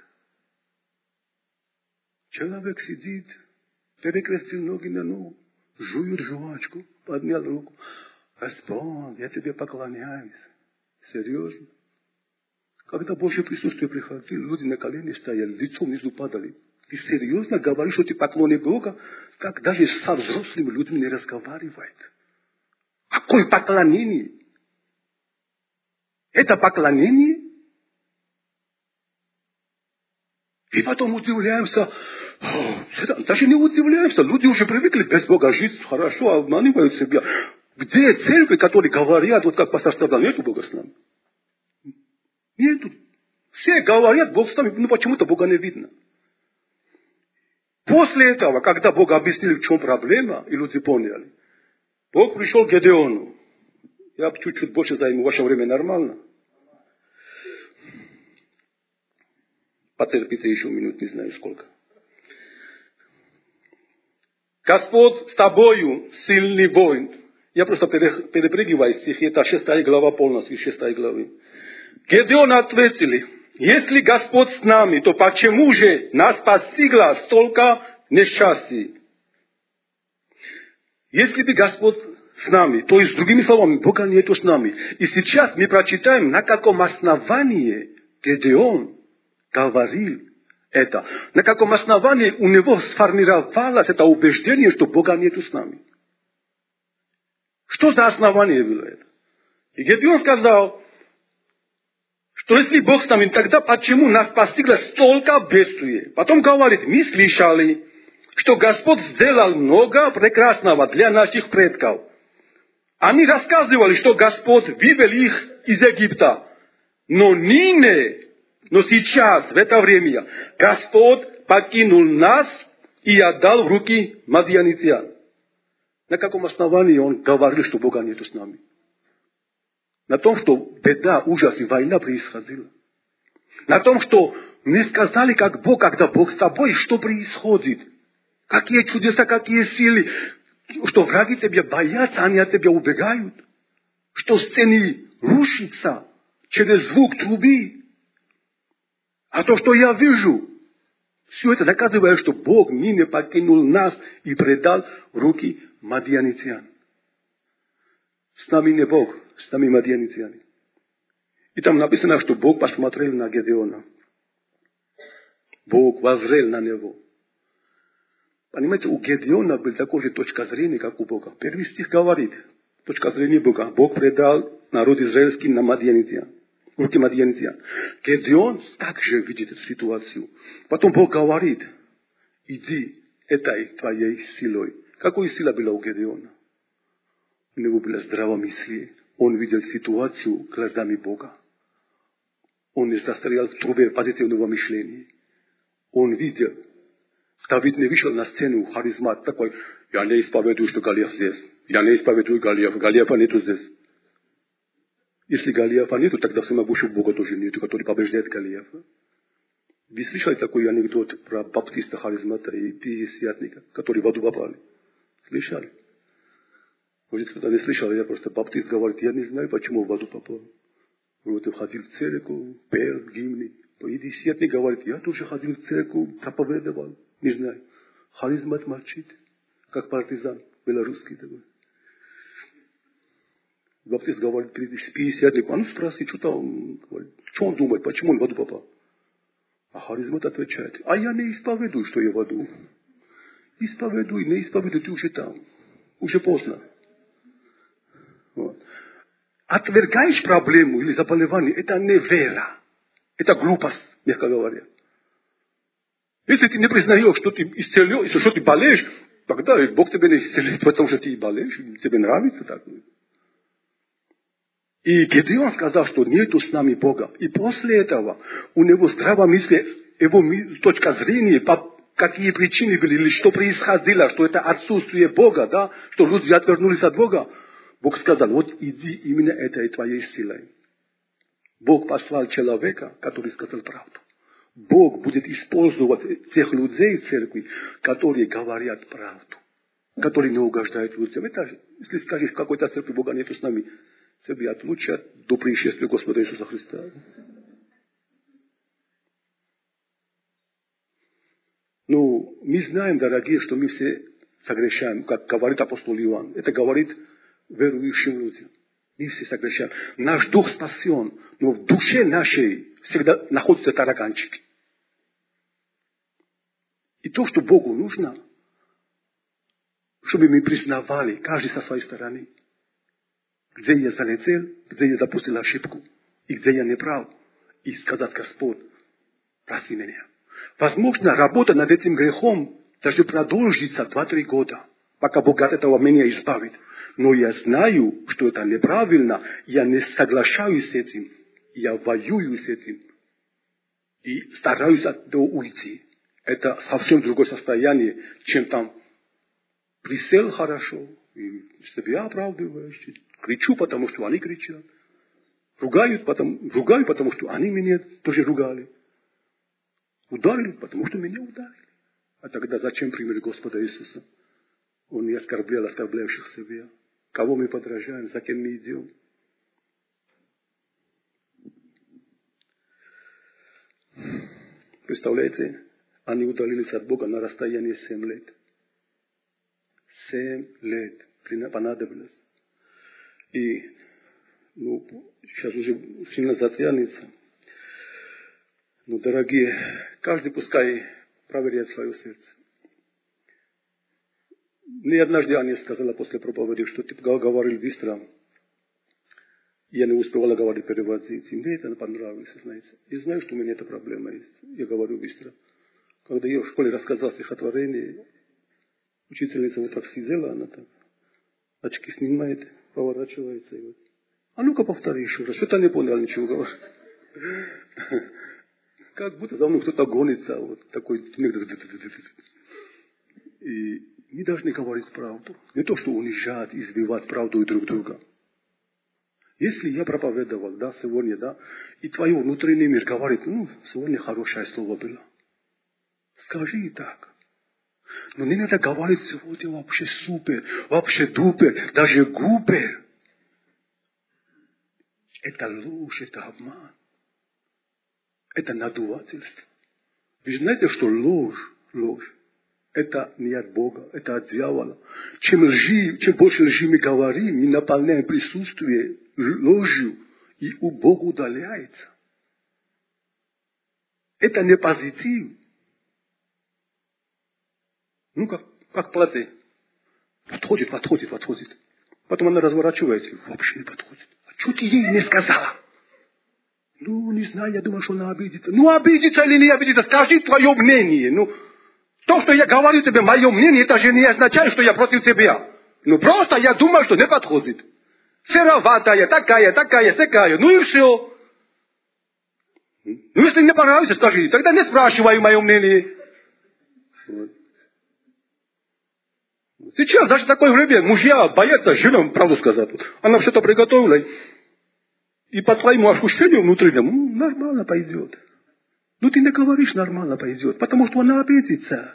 Человек сидит, перекрестил ноги на ногу, жует жвачку, поднял руку. Господь, я тебе поклоняюсь. Серьезно? Когда Божье присутствие приходило, люди на колени стояли, лицом внизу падали. Ты серьезно говоришь, что ты поклонник Бога? Как даже со взрослыми людьми не разговаривает. Какое поклонение? Это поклонение? И потом удивляемся. Даже не удивляемся. Люди уже привыкли без Бога жить хорошо, обманывают себя. Где церкви, которые говорят, вот как пастор сказал, нету Бога с нами? Нету. Все говорят, Бог с нами, но почему-то Бога не видно. После этого, когда Бог объяснил, в чем проблема, и люди поняли, Бог пришел к Гедеону. Я чуть-чуть больше займу, ваше время нормально? Потерпите еще минут, не знаю сколько. Господь с тобою, сильный воин. Я просто перепрыгиваю стихи, это шестая глава полностью, шестая главы. Гедеон ответили: если Господь с нами, то почему же нас постигло столько несчастий? Если бы Господь с нами, то есть, другими словами, Бога нету с нами. И сейчас мы прочитаем, на каком основании Гедеон говорил это. На каком основании у него сформировалось это убеждение, что Бога нету с нами. Что за основание было это? И Гедеон сказал, что если Бог с нами, тогда почему нас постигло столько бедствий? Потом говорит, мы слышали, что Господь сделал много прекрасного для наших предков. Они рассказывали, что Господь вывел их из Египта. Но ныне, но сейчас, в это время, Господь покинул нас и отдал в руки мадьянитян. На каком основании он говорил, что Бога нету с нами? На том, что беда, ужас и война происходила. На том, что мне сказали, как Бог, когда Бог с тобой, что происходит. Какие чудеса, какие силы. Что враги тебя боятся, они от тебя убегают. Что стены рушатся через звук трубы. А то, что я вижу, все это доказывает, что Бог ныне покинул нас и предал в руки мадьянитян. С нами не Бог, с нами мадьянитяне. И там написано, что Бог посмотрел на Гедеона. Бог воззрел на него. Понимаете, у Гедеона была такая же точка зрения, как у Бога. Первый стих говорит, точка зрения Бога. Бог предал народ израильский на мадьянитян, руки мадьянитян. Гедеон также видит эту ситуацию. Потом Бог говорит, иди этой твоей силой. Какой сила была у Гедеона? У него было здравомыслие. Он видел ситуацию глазами Бога. Он не застрял в трубе позитивного мышления. Он видел. Давид не вышел на сцену, харизмат такой, я не исповедую, что Голиаф здесь. Я не исповедую Голиафа. Голиафа нету здесь. Если Голиафа нету, тогда в самом Божьем Бога тоже нету, который побеждает Голиафа. Вы слышали такой анекдот про баптиста, харизмата и пятидесятника, которые в аду попали? Слышали? Может, кто-то не слышал, я просто баптист говорит, я не знаю, почему в аду попал. Вот я ходил в церковь, пел гимны. Пятидесятник говорит, я тоже ходил в церковь, проповедовал. Не знаю. Харизмат молчит, как партизан белорусский такой. Баптист говорит, пятидесятнику, а ну спроси, что там, что он думает, почему он в аду попал. А харизмат отвечает, а я не исповедую, что я в аду. Исповедуй, не исповедуй, ты уже там. Уже поздно. Вот. Отвергаешь проблему или заболевание, это не вера. Это глупость, мягко говоря. Если ты не признаешь, что ты исцелен, если что ты болеешь, тогда Бог тебя не исцелит, потому что ты и болеешь, тебе нравится так. И Гедеон сказал, что нету с нами Бога. И после этого у него здравомыслие, его точка зрения, по какие причины были, или что происходило, что это отсутствие Бога, да, что люди отвернулись от Бога. Бог сказал, вот иди именно этой твоей силой. Бог послал человека, который сказал правду. Бог будет использовать тех людей в церкви, которые говорят правду, которые не угождают людям. Это, если скажешь, в какой-то церкви Бога нету с нами, тебя отлучат до пришествия Господа Иисуса Христа. Ну, мы знаем, дорогие, что мы все согрешаем, как говорит апостол Иоанн. Это говорит верующим людям. Мы все согрешаем. Наш дух спасен, но в душе нашей всегда находятся тараганчики. И то, что Богу нужно, чтобы мы признавали, каждый со своей стороны, где я залетел, где я допустил ошибку, и где я не прав, и сказать, Господь, прости меня. Возможно, работа над этим грехом даже продолжится два-три года, пока Бог от этого меня избавит. Но я знаю, что это неправильно, я не соглашаюсь с этим, я воюю с этим и стараюсь от этого уйти. Это совсем другое состояние, чем там присел хорошо, и себя оправдываешь, кричу, потому что они кричат, ругают, потому, ругаю, потому что они меня тоже ругали, ударили, потому что меня ударили. А тогда зачем пример Господа Иисуса? Он не оскорблял оскорбляющих себя. кого мы подражаем, за кем мы идем. Представляете, они удалились от Бога на расстоянии семь лет. Семь лет понадобилось. И, ну, сейчас уже сильно затянется. Но, дорогие, каждый пускай проверяет свое сердце. Мне однажды Аня сказала после проповеди, что ты говорил быстро. Я не успевала говорить, переводить. И мне это понравилось, знаете. Я знаю, что у меня эта проблема есть. Я говорю быстро. Когда я в школе рассказал стихотворение, учительница вот так сидела, она так очки снимает, поворачивается. И вот. А ну-ка повтори еще раз. Что-то не понял ничего. Как будто за мной кто-то гонится. Вот такой. И мы должны говорить правду. Не то, что унижать, избивать правду и друг друга. Если я проповедовал, да, сегодня, да, и твой внутренний мир говорит, ну, сегодня хорошее слово было. Скажи и так. Но не надо говорить сегодня вообще супер, вообще дупер, даже гупер. Это ложь, это обман. Это надувательство. Вы знаете, что ложь, ложь, это не от Бога, это от дьявола. Чем лжи, чем больше лжи мы говорим, мы наполняем присутствие ложью, и у Бога удаляется. Это не позитив. Ну, как, как платье. Подходит, подходит, подходит. Потом она разворачивается. Вообще не подходит. А что ты ей не сказала? Ну, не знаю, я думаю, что она обидится. Ну, обидится или не обидится, скажи твое мнение. Ну, то, что я говорю тебе, мое мнение, это же не означает, что я против тебя. Ну, просто я думаю, что не подходит. Сероватая, такая, такая, такая. Ну и все. Ну, если не понравится, скажи. Тогда не спрашивай мое мнение. Вот. Сейчас даже в такое время мужья боятся женам правду сказать. Она что-то приготовила. И по твоему ощущению внутреннему, ну, нормально пойдет. Ну, ты не говоришь, нормально пойдет. Потому что она обидится.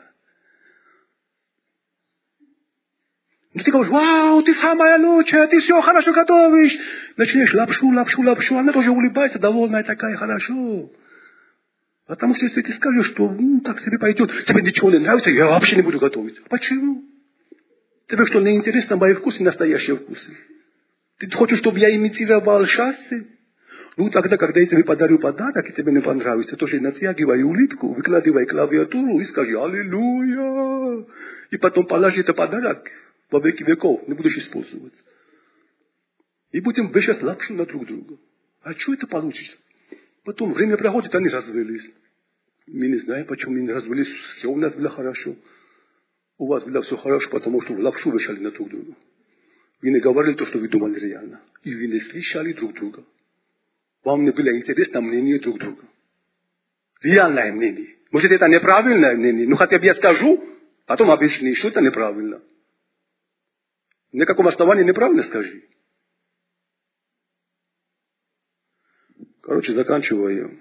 Ну, ты говоришь, вау, ты самая лучшая, ты все хорошо готовишь. Начинаешь лапшу, лапшу, лапшу. Она тоже улыбается, довольная такая, хорошо. Потому что если ты скажешь, что ну, так себе пойдет, тебе ничего не нравится, я вообще не буду готовить. Почему? Тебе что, не интересно мои вкусы, настоящие вкусы? Ты хочешь, чтобы я имитировал счастье? Ну, тогда, когда я тебе подарю подарок, и тебе не понравится, тоже натягивай улыбку, выкладывай клавиатуру и скажи «Аллилуйя!» И потом положи этот подарок во веки веков, не будешь использовать. И будем вешать лапшу на друг друга. А что это получится? Потом время проходит, они развелись. Мы не знаем, почему мы не развелись, все у нас было хорошо. У вас было все хорошо, потому что вы лапшу вешали на друг друга. Вы не говорили то, что вы думали реально. И вы не слышали друг друга. Вам не было интересно мнение друг друга. Реальное мнение. Может, это неправильное мнение. Ну, хотя бы я скажу, потом объясни, что это неправильно. На каком основании неправильно скажи. Короче, заканчиваю.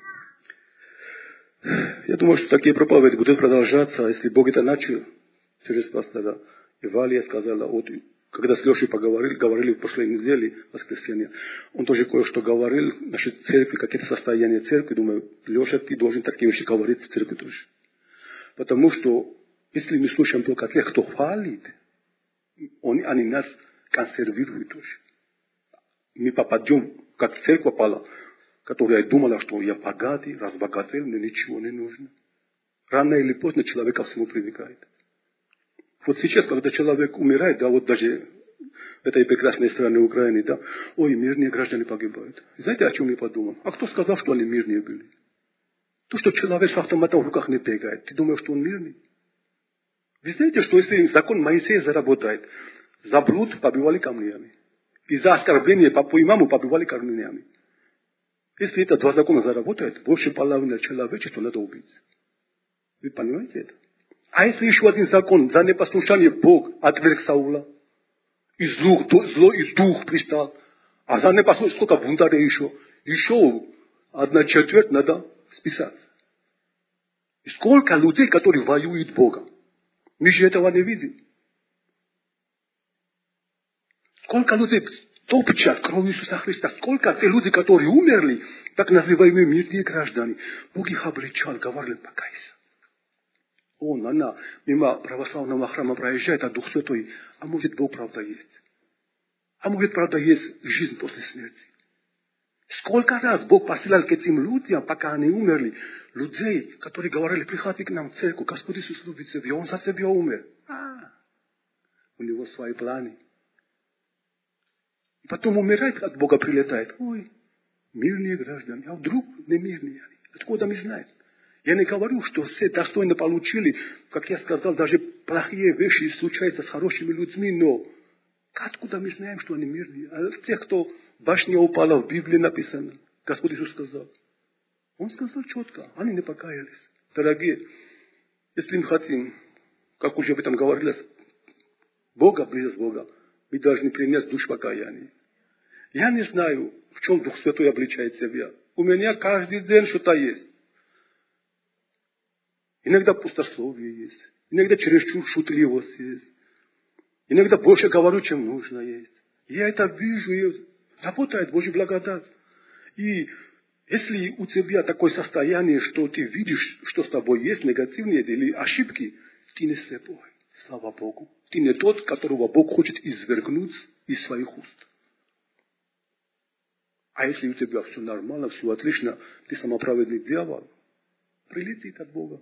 Я думаю, что такие проповеди будут продолжаться, если Бог это начал через пастора Ивалия сказала, вот, когда с Лешей поговорили, говорили в прошлой неделе, в воскресенье, он тоже кое-что говорил, насчет церкви, какие-то состояния церкви. Думаю, Леша, ты должен такие вещи говорить в церкви тоже. Потому что, если мы слушаем только тех, кто хвалит, они, они нас консервируют тоже. Мы попадем, как церковь попала, которая думала, что я богатый, разбогател, мне ничего не нужно. Рано или поздно человек ко всему привыкает. Вот сейчас, когда человек умирает, да, вот даже в этой прекрасной стране Украины, да, ой, мирные граждане погибают. Знаете, о чем я подумал? А кто сказал, что они мирные были? То, что человек с автоматом в руках не бегает, ты думаешь, что он мирный? Вы знаете, что если закон Моисея заработает, за блуд побивали камнями. И за оскорбление папу и маму побивали камнями. Если это два закона заработает, больше половины человечества надо убить. Вы понимаете это? А если еще один закон, за непослушание Бог отверг Саула, и зло, зло и дух пристал, а за непослушание сколько бунтарей еще, еще одна четверть надо списать. И сколько людей, которые воюют Богом. Мы же этого не видим. Сколько людей топчат кровью Иисуса Христа. Сколько те люди, которые умерли, так называемые мирные граждане. Бог их обличал, говорил, покайся. Он, она мимо православного храма проезжает, а Дух Святой, а может Бог правда есть. А может правда есть жизнь после смерти. Сколько раз Бог посылал к этим людям, пока они умерли, людей, которые говорили, приходи к нам в церковь, Господь Иисус любит тебя, Он за тебя умер. А, у него свои планы. И потом умирает, от Бога прилетает. Ой, мирные граждане, а вдруг не мирные они. Откуда мы знаем? Я не говорю, что все достойно получили, как я сказал, даже плохие вещи случаются с хорошими людьми, но откуда мы знаем, что они мирные? А те, кто башня упала, в Библии написано, Господь Иисус сказал. Он сказал четко, они не покаялись. Дорогие, если мы хотим, как уже об этом говорилось, Бога, близость Бога, мы должны принять душ покаяния. Я не знаю, в чем Дух Святой обличает себя. У меня каждый день что-то есть. Иногда пустословие есть. Иногда чересчур шутливость есть. Иногда больше говорю, чем нужно есть. Я это вижу, и работает Божья благодать. И если у тебя такое состояние, что ты видишь, что с тобой есть негативные или ошибки, ты не слепой. Слава Богу. Ты не тот, которого Бог хочет извергнуть из своих уст. А если у тебя все нормально, все отлично, ты самоправедный дьявол, прилетит от Бога.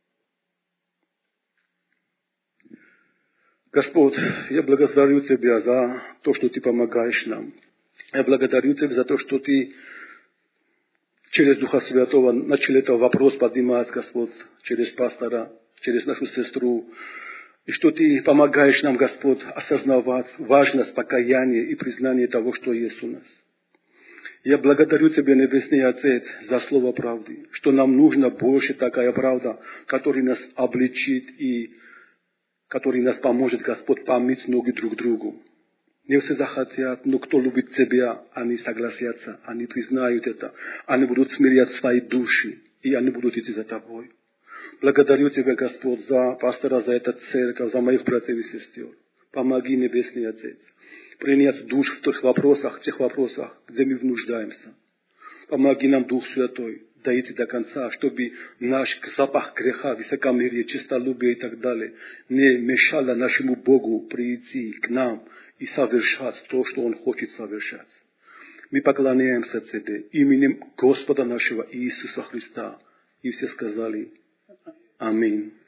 Господь, я благодарю Тебя за то, что Ты помогаешь нам. Я благодарю Тебя за то, что Ты через Духа Святого начал этот вопрос поднимать, Господь, через пастора, через нашу сестру. И что Ты помогаешь нам, Господь, осознавать важность покаяния и признания того, что есть у нас. Я благодарю Тебя, Небесный Отец, за слово правды, что нам нужна больше такая правда, которая нас обличит и который нас поможет, Господь, помыть ноги друг другу. Не все захотят, но кто любит Тебя, они согласятся, они признают это, они будут смирять свои души, и они будут идти за Тобой. Благодарю Тебя, Господь, за пастора, за эту церковь, за моих братьев и сестер. Помоги, Небесный Отец, принять душ в тех вопросах, в тех вопросах, где мы нуждаемся. Помоги нам, Дух Святой, дойти до конца, чтобы наш запах греха, высокомерия, честолюбия и так далее не мешало нашему Богу прийти к нам и совершать то, что Он хочет совершать. Мы поклоняемся Тебе именем Господа нашего Иисуса Христа. И все сказали Аминь.